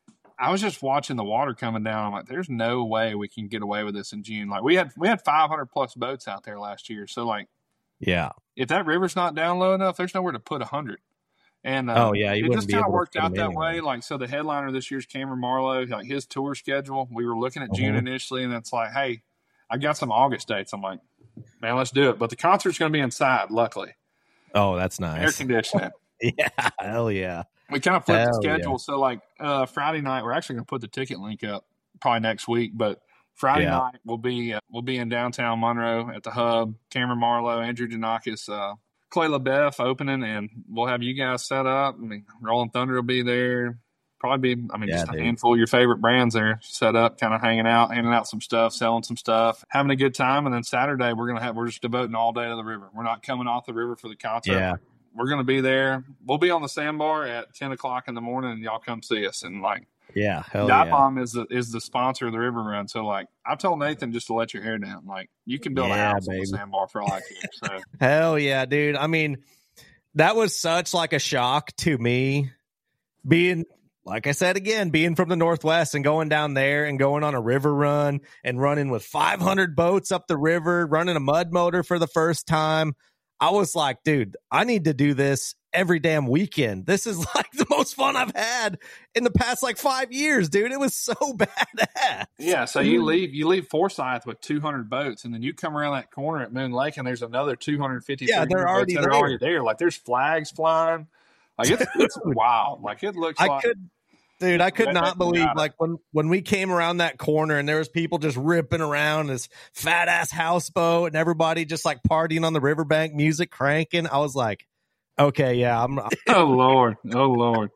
I was just watching the water coming down. I'm like, there's no way we can get away with this in June. Like we had we had five hundred plus boats out there last year. So like, yeah. if that river's not down low enough, there's nowhere to put a hundred. And uh, oh yeah, you it wouldn't just be kind of able to worked put out them that anyway. way. Like so, the headliner this year's Cameron Marlowe, like his tour schedule, we were looking at June Mhm. initially, and it's like, hey, I got some August dates. I'm like, man, let's do it. But the concert's going to be inside, luckily, Oh, that's air nice. conditioning. Yeah, hell yeah. We kind of flipped Hell the yeah. schedule. So like uh, Friday night, we're actually going to put the ticket link up probably next week, but. Friday Yeah. night we'll be uh, we'll be in downtown Monroe at the Hub. Cameron Marlowe, Andrew Janakis, uh, Clay LaBeouf opening, and we'll have you guys set up. I mean, Rolling Thunder will be there. Probably be, I mean, Yeah, just a dude. handful of your favorite brands there set up, kind of hanging out, handing out some stuff, selling some stuff, having a good time. And then Saturday we're gonna have we're just devoting all day to the river. We're not coming off the river for the concert. Yeah. We're gonna be there. We'll be on the sandbar at ten o'clock in the morning, and y'all come see us. And like. Yeah, hell Dive yeah. Bomb is the is the sponsor of the river run. So like I told Nathan just to let your hair down. Like you can build a Yeah, house on baby. the sandbar for all I care. So Hell yeah, dude. I mean, that was such like a shock to me being, like I said again, being from the Northwest and going down there and going on a river run and running with five hundred boats up the river, running a mud motor for the first time. I was like, dude, I need to do this every damn weekend. This is like the most fun I've had in the past like five years, dude. It was so badass. yeah, so you leave you leave Forsyth with two hundred boats, and then you come around that corner at Moon Lake, and there's another two hundred fifty. Yeah, they're already boats that are there. already there. Like there's flags flying. Like it's, it's wild. Like it looks I like could, dude, I could Redneck not believe Nevada. like when when we came around that corner and there was people just ripping around this fat ass houseboat and everybody just like partying on the riverbank, music cranking. I was like, okay, yeah, I'm. oh Lord, oh Lord.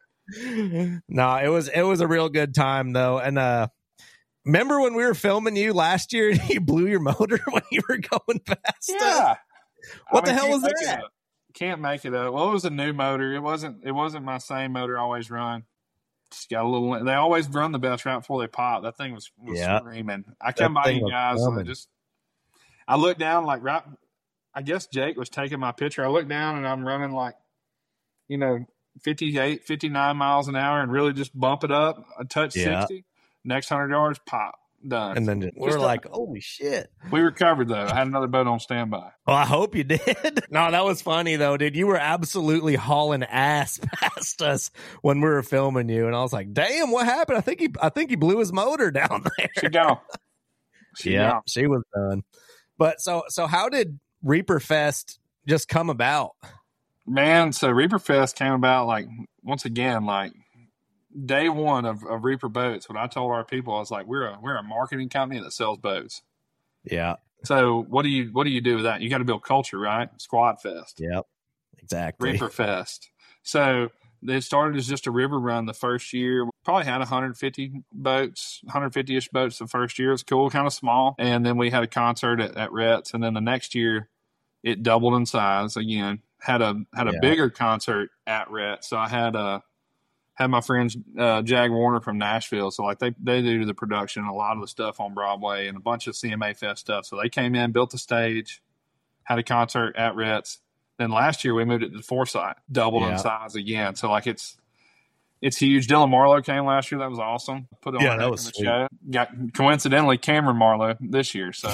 No, it was it was a real good time though, and uh. Remember when we were filming you last year and you blew your motor when you were going past us? Yeah. What the I mean, hell can't was make it that? up. Can't make it up. Well, it was a new motor. It wasn't. It wasn't my same motor I always run. Just got a little. They always run the best right before they pop. That thing was, was Yeah. screaming. I come That by thing you was guys and I coming. just. I looked down like right. I guess Jake was taking my picture. I looked down and I'm running like, you know, fifty-eight, fifty-nine miles an hour and really just bump it up. I touch Yeah. sixty. Next hundred yards, pop, done. And then we're Just like, holy shit. we recovered though. I had another boat on standby. Well, I hope you did. No, that was funny though, dude. You were absolutely hauling ass past us when we were filming you, and I was like, "Damn, what happened? I think he, I think he blew his motor down there." She gone. She yeah, gone. she was done. But so, so how did Reaper Fest just come about? Man, so Reaper Fest came about like once again, like day one of, of Reaper Boats. When I told our people, I was like, "We're a we're a marketing company that sells boats." Yeah, So what do you what do you do with that? You got to build culture, right? Squad Fest, yep, exactly. Reaper Fest. So it started as just a river run the first year. We probably had one hundred fifty boats, one hundred fifty-ish boats the first year. It was cool, kind of small. And then we had a concert at, at Rhett's. And then the next year, it doubled in size again. Had a had a Yeah. bigger concert at Rhett's. So I had a had my friends uh, Jag Warner from Nashville. So like they they do the production, a lot of the stuff on Broadway, and a bunch of C M A Fest stuff. So they came in, built the stage, had a concert at Rhett's. Then last year we moved it to Forsyth, doubled Yeah. in size again. So like it's it's huge. Dylan Marlowe came last year. That was awesome. Put on Yeah, a that heck was of a sweet. show. Got coincidentally Cameron Marlowe this year. So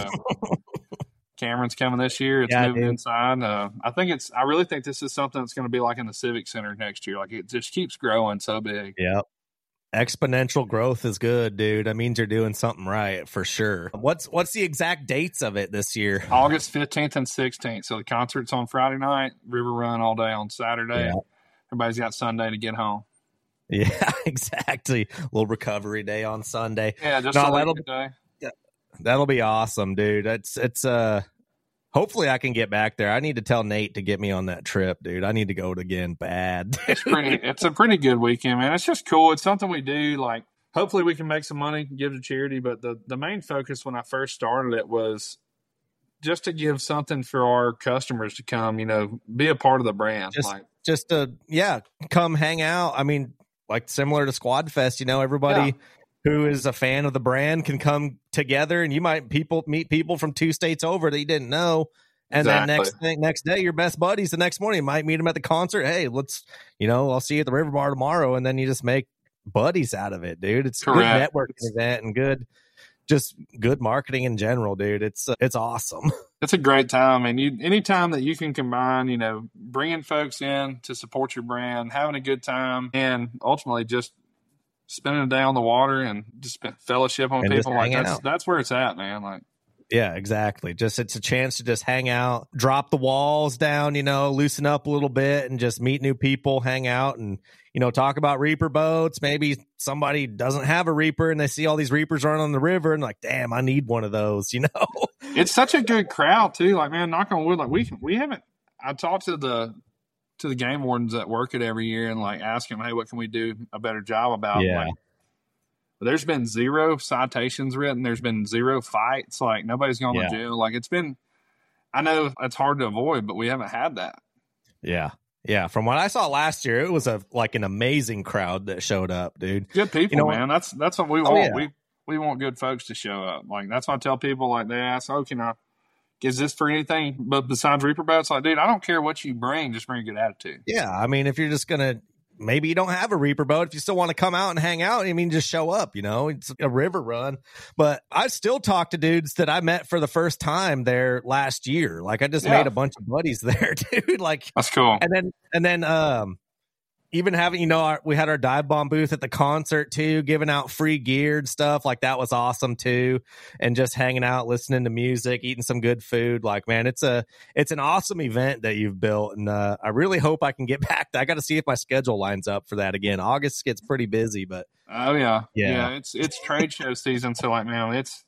Cameron's coming this year. It's Yeah, moving dude. inside. Uh, I think it's. I really think this is something that's going to be like in the Civic Center next year. Like it just keeps growing so big. Yep. Exponential growth is good, dude. That means you're doing something right for sure. What's what's the exact dates of it this year? August fifteenth and sixteenth. So the concert's on Friday night, River Run all day on Saturday. Yeah. Everybody's got Sunday to get home. Yeah, exactly. A little recovery day on Sunday. Yeah, just No, a that'll- later day. That'll be awesome, dude. It's it's uh hopefully I can get back there. I need to tell Nate to get me on that trip, dude. I need to go again bad. It's pretty. It's a pretty good weekend, man. It's just cool. It's something we do. Like, hopefully, we can make some money, give to charity. But the the main focus when I first started it was just to give something for our customers to come. You know, be a part of the brand. Just- like, Just to yeah, come hang out. I mean, like similar to Squad Fest, you know, everybody Yeah. who is a fan of the brand can come together, and you might people meet people from two states over that you didn't know. And then Exactly. next thing, next day, your best buddies. The next morning, you might meet them at the concert. Hey, let's, you know, I'll see you at the River Bar tomorrow, and then you just make buddies out of it, dude. It's a good Correct. networking event and good, just good marketing in general, dude. It's uh, it's awesome. it's a great time, and you anytime that you can combine, you know, bringing folks in to support your brand, having a good time, and ultimately just spending a day on the water and just spend fellowship on And just people. Like hang that's out. that's where it's at, man. Like. Yeah, exactly. Just it's a chance to just hang out, drop the walls down, you know, loosen up a little bit, and just meet new people, hang out, and you know, talk about reaper boats. Maybe somebody doesn't have a reaper and they see all these reapers running on the river and like, damn, I need one of those, you know. It's such a good crowd too. Like, man, knock on wood. Like we we haven't. I talked to the to the game wardens that work it every year and like ask them, hey, what can we do a better job about? Yeah. Like, there's been zero citations written. There's been zero fights. Like nobody's gone Yeah. to jail. Like it's been. I know it's hard to avoid, but we haven't had that. Yeah. Yeah. From what I saw last year, it was a like an amazing crowd that showed up, dude. Good people, You know what? man. That's that's what we Oh, want. yeah. We we want good folks to show up. Like that's why I tell people. Like they ask, oh, can I? Is this for anything but besides reaper boats? Like, dude, I don't care what you bring. Just bring a good attitude. Yeah. I mean, if you're just going to, maybe you don't have a reaper boat. If you still want to come out and hang out, I mean, just show up, you know, it's a river run. But I still talk to dudes that I met for the first time there last year. Like I just Yeah. made a bunch of buddies there, dude. Like, That's cool. and then, and then, um, even having, you know, our, we had our dive bomb booth at the concert too, giving out free gear and stuff. Like that was awesome too. And just hanging out, listening to music, eating some good food. Like, man, it's a, it's an awesome event that you've built. And, uh, I really hope I can get back. I got to see if my schedule lines up for that again. August gets pretty busy, but Oh yeah. Yeah. yeah, It's it's trade show season, so like man, it's.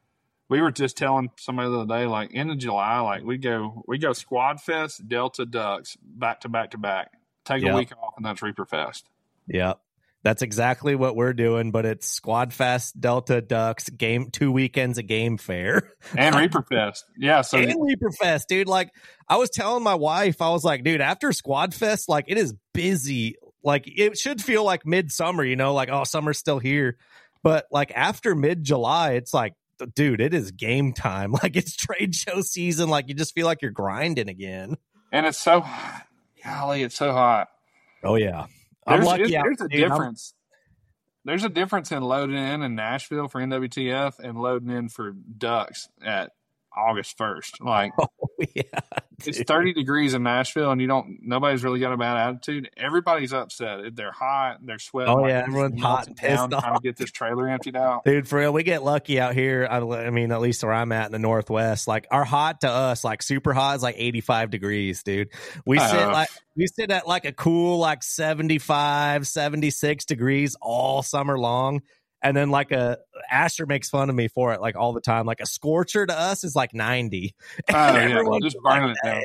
We were just telling somebody the other day, like end of July, like we go we go Squad Fest, Delta Ducks, back to back to back. Take Yep. a week off, and that's Reaper Fest. yeah, that's exactly what we're doing. But it's Squad Fest, Delta Ducks, game, two weekends of game fair. And Reaper Fest, yeah. So And Reaper Fest, dude. Like I was telling my wife, I was like, dude, after Squad Fest, like it is busy. Like it should feel like midsummer, you know, like, oh, summer's still here. But like after mid July, it's like, dude, it is game time. Like it's trade show season. Like you just feel like you're grinding again. and it's so hot. Golly, it's so hot. Oh yeah. I'm There's, lucky. there's, out- there's a dude, I'm- difference. There's a difference in loading in in Nashville for N W T F and loading in for Ducks at August first. Like Oh yeah. it's dude. thirty degrees in Nashville, and you don't. Nobody's really got a bad attitude. Everybody's upset. They're hot. They're sweating. Oh, like yeah, it's everyone's hot melting and pissed down, trying off. to get this trailer emptied out. Dude, for real, we get lucky out here. I, I mean, at least where I'm at in the Northwest, like our hot to us, like super hot is like eighty-five degrees, dude. We sit Uh, like we sit at like a cool like seventy-five, seventy-six degrees all summer long. And then like a Asher makes fun of me for it like all the time. Like a scorcher to us is like ninety. Oh And yeah, well, everyone's just like, burning it down.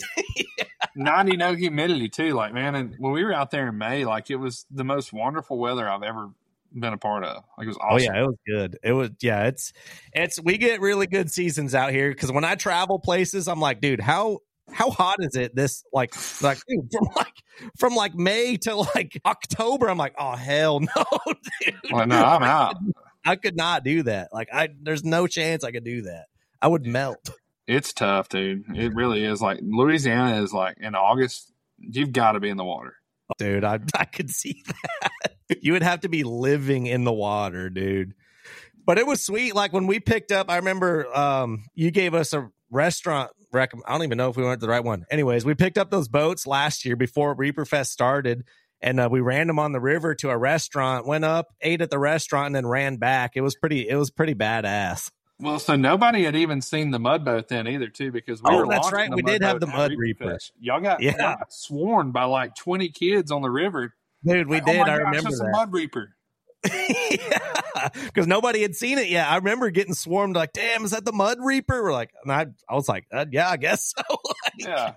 ninety, no humidity too. Like man, and when we were out there in May, like it was the most wonderful weather I've ever been a part of. Like it was Oh awesome. yeah, it was good. It was yeah, it's it's we get really good seasons out here because when I travel places, I'm like, dude, how how hot is it this like like dude, from like from like May to like October? I'm like, oh hell no, dude. Well, no, I'm out. I could not do that. Like I there's no chance I could do that. I would melt. It's tough, dude. It really is. Like Louisiana is like in August, you've got to be in the water. Dude, I I could see that. You would have to be living in the water, dude. But it was sweet. Like when we picked up, I remember um, you gave us a restaurant rec- I don't even know if we went to the right one. Anyways, we picked up those boats last year before Reaper Fest started, and uh, we ran them on the river to a restaurant, went up, ate at the restaurant, and then ran back. It was pretty, it was pretty badass. Well, so nobody had even seen the mud boat then either, too, because we oh, were that's right. We did have the mud Reaper. Fest. Y'all got, yeah. y'all got swarmed by like twenty kids on the river. Dude, we like, did. Oh my I gosh, remember that's that. a mud Reaper. Yeah, because nobody had seen it yet. I remember getting swarmed like, damn, is that the mud Reaper? We're like, and I, I was like, uh, yeah, I guess so. Like, yeah.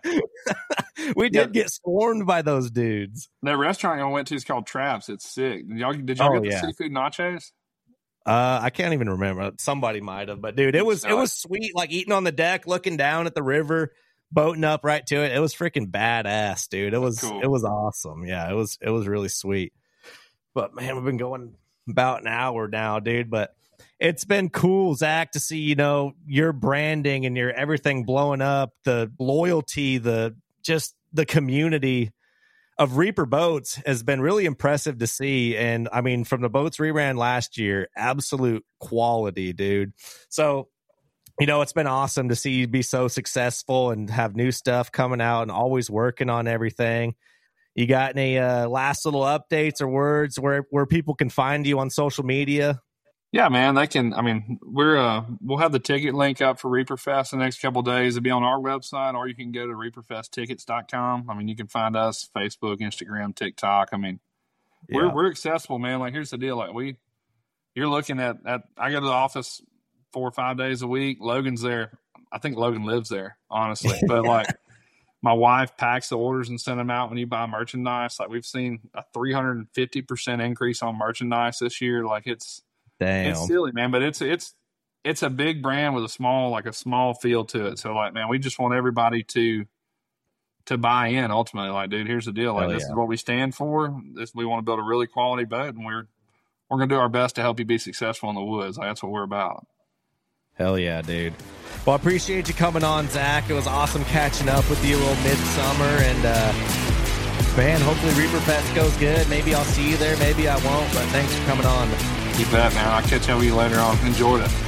We did yeah. get swarmed by those dudes. The restaurant I went to is called Traps. It's sick. Did y'all, did y'all oh, get yeah. the seafood nachos? Uh, I can't even remember. Somebody might have, but dude, it was, it was sweet. Like eating on the deck, looking down at the river, boating up right to it. It was freaking badass, dude. It was, cool. It was awesome. Yeah, it was, it was really sweet. But man, we've been going about an hour now, dude. But it's been cool, Zach, to see, you know, your branding and your everything blowing up, the loyalty, the just the community of Reaper Boats has been really impressive to see. And I mean, from the boats we ran last year, absolute quality, dude. So, you know, it's been awesome to see you be so successful and have new stuff coming out and always working on everything. You got any uh, last little updates or words where, where people can find you on social media? Yeah, man, they can. I mean, we're uh, we'll have the ticket link up for Reaper Fest the next couple of days. It'll be on our website, or you can go to reaper fest tickets dot com. I mean, you can find us Facebook, Instagram, TikTok. I mean, we're yeah. we're accessible, man. Like, here's the deal: like we, you're looking at at. I go to the office four or five days a week. Logan's there. I think Logan lives there, honestly. But like, my wife packs the orders and send them out when you buy merchandise. Like, we've seen a three hundred fifty percent increase on merchandise this year. Like, it's. Damn. It's silly, man, but it's it's it's a big brand with a small like a small feel to it. So like, man, we just want everybody to to buy in ultimately. Like, dude, here's the deal. Like, Hell this yeah. is what we stand for. This we want to build a really quality boat, and we're we're gonna do our best to help you be successful in the woods. Like, that's what we're about. Hell yeah, dude. Well, I appreciate you coming on, Zach. It was awesome catching up with you a little midsummer, and uh, man, hopefully Reaper Fest goes good. Maybe I'll see you there, maybe I won't. But thanks for coming on. You bet, man. I'll catch up with you later on. Enjoyed it.